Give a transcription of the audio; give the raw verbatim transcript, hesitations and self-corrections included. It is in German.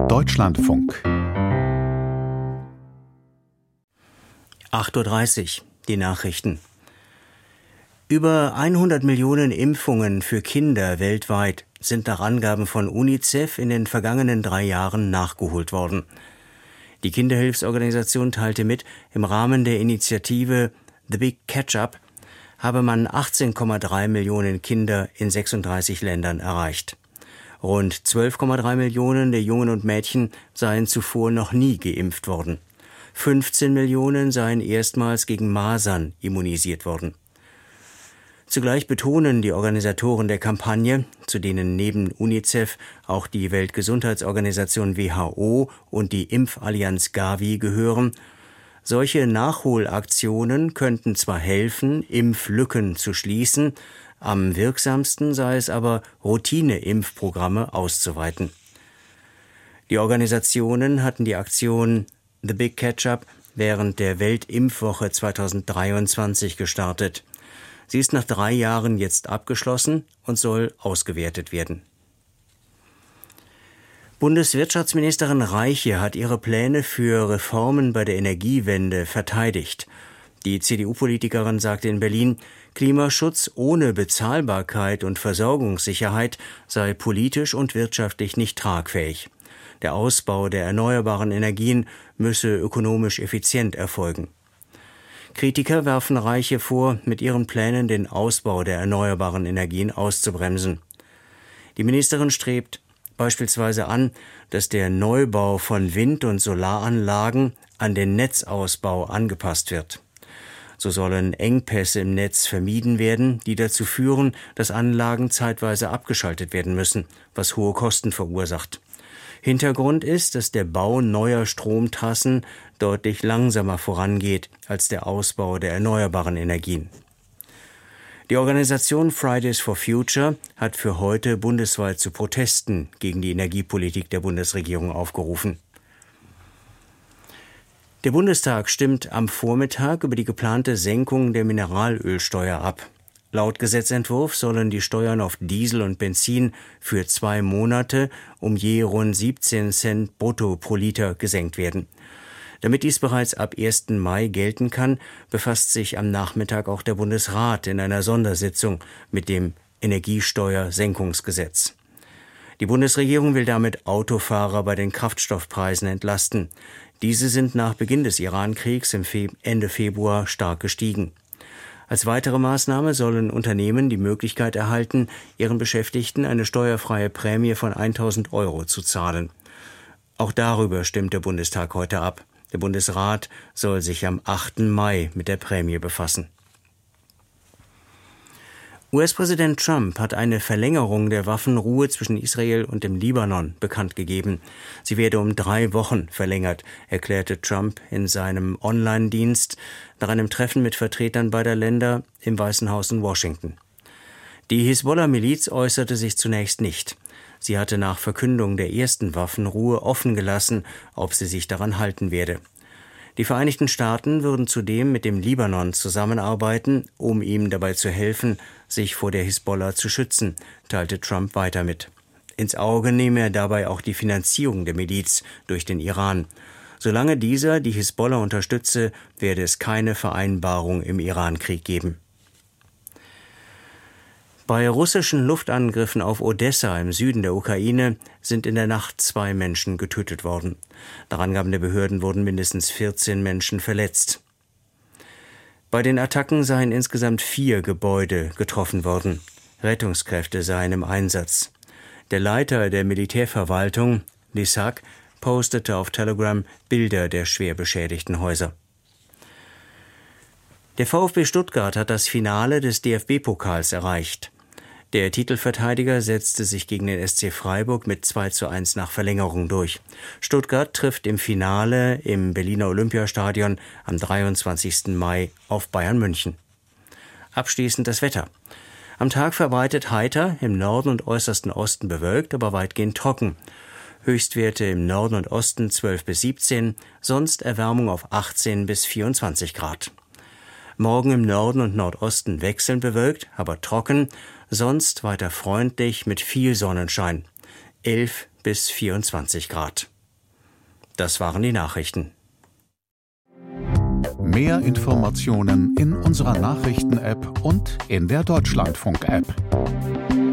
Deutschlandfunk. acht Uhr dreißig, die Nachrichten. Über hundert Millionen Impfungen für Kinder weltweit sind nach Angaben von UNICEF in den vergangenen drei Jahren nachgeholt worden. Die Kinderhilfsorganisation teilte mit, im Rahmen der Initiative The Big Catch-up habe man achtzehn Komma drei Millionen Kinder in sechsunddreißig Ländern erreicht. Rund zwölf Komma drei Millionen der Jungen und Mädchen seien zuvor noch nie geimpft worden. fünfzehn Millionen seien erstmals gegen Masern immunisiert worden. Zugleich betonen die Organisatoren der Kampagne, zu denen neben UNICEF auch die Weltgesundheitsorganisation W H O und die Impfallianz Gavi gehören, solche Nachholaktionen könnten zwar helfen, Impflücken zu schließen, am wirksamsten sei es aber, Routine-Impfprogramme auszuweiten. Die Organisationen hatten die Aktion The Big Catch-up während der Weltimpfwoche zweitausenddreiundzwanzig gestartet. Sie ist nach drei Jahren jetzt abgeschlossen und soll ausgewertet werden. Bundeswirtschaftsministerin Reiche hat ihre Pläne für Reformen bei der Energiewende verteidigt. Die C D U-Politikerin sagte in Berlin, Klimaschutz ohne Bezahlbarkeit und Versorgungssicherheit sei politisch und wirtschaftlich nicht tragfähig. Der Ausbau der erneuerbaren Energien müsse ökonomisch effizient erfolgen. Kritiker werfen Reiche vor, mit ihren Plänen den Ausbau der erneuerbaren Energien auszubremsen. Die Ministerin strebt beispielsweise an, dass der Neubau von Wind- und Solaranlagen an den Netzausbau angepasst wird. So sollen Engpässe im Netz vermieden werden, die dazu führen, dass Anlagen zeitweise abgeschaltet werden müssen, was hohe Kosten verursacht. Hintergrund ist, dass der Bau neuer Stromtrassen deutlich langsamer vorangeht als der Ausbau der erneuerbaren Energien. Die Organisation Fridays for Future hat für heute bundesweit zu Protesten gegen die Energiepolitik der Bundesregierung aufgerufen. Der Bundestag stimmt am Vormittag über die geplante Senkung der Mineralölsteuer ab. Laut Gesetzentwurf sollen die Steuern auf Diesel und Benzin für zwei Monate um je rund siebzehn Cent brutto pro Liter gesenkt werden. Damit dies bereits ab ersten Mai gelten kann, befasst sich am Nachmittag auch der Bundesrat in einer Sondersitzung mit dem Energiesteuersenkungsgesetz. Die Bundesregierung will damit Autofahrer bei den Kraftstoffpreisen entlasten. Diese sind nach Beginn des Iran-Kriegs im Fe- Ende Februar stark gestiegen. Als weitere Maßnahme sollen Unternehmen die Möglichkeit erhalten, ihren Beschäftigten eine steuerfreie Prämie von tausend Euro zu zahlen. Auch darüber stimmt der Bundestag heute ab. Der Bundesrat soll sich am achten Mai mit der Prämie befassen. U S-Präsident Trump hat eine Verlängerung der Waffenruhe zwischen Israel und dem Libanon bekannt gegeben. Sie werde um drei Wochen verlängert, erklärte Trump in seinem Online-Dienst nach einem Treffen mit Vertretern beider Länder im Weißen Haus in Washington. Die Hisbollah-Miliz äußerte sich zunächst nicht. Sie hatte nach Verkündung der ersten Waffenruhe offen gelassen, ob sie sich daran halten werde. Die Vereinigten Staaten würden zudem mit dem Libanon zusammenarbeiten, um ihm dabei zu helfen, sich vor der Hisbollah zu schützen, teilte Trump weiter mit. Ins Auge nehme er dabei auch die Finanzierung der Miliz durch den Iran. Solange dieser die Hisbollah unterstütze, werde es keine Vereinbarung im Iran-Krieg geben. Bei russischen Luftangriffen auf Odessa im Süden der Ukraine sind in der Nacht zwei Menschen getötet worden. Nach Angaben der Behörden wurden mindestens vierzehn Menschen verletzt. Bei den Attacken seien insgesamt vier Gebäude getroffen worden. Rettungskräfte seien im Einsatz. Der Leiter der Militärverwaltung, Lysak, postete auf Telegram Bilder der schwer beschädigten Häuser. Der VfB Stuttgart hat das Finale des D F B-Pokals erreicht. Der Titelverteidiger setzte sich gegen den S C Freiburg mit zwei zu eins nach Verlängerung durch. Stuttgart trifft im Finale im Berliner Olympiastadion am dreiundzwanzigsten Mai auf Bayern München. Abschließend das Wetter. Am Tag verbreitet heiter, im Norden und äußersten Osten bewölkt, aber weitgehend trocken. Höchstwerte im Norden und Osten zwölf bis siebzehn, sonst Erwärmung auf achtzehn bis vierundzwanzig Grad. Morgen im Norden und Nordosten wechselnd bewölkt, aber trocken, sonst weiter freundlich mit viel Sonnenschein. elf bis vierundzwanzig Grad. Das waren die Nachrichten. Mehr Informationen in unserer Nachrichten-App und in der Deutschlandfunk-App.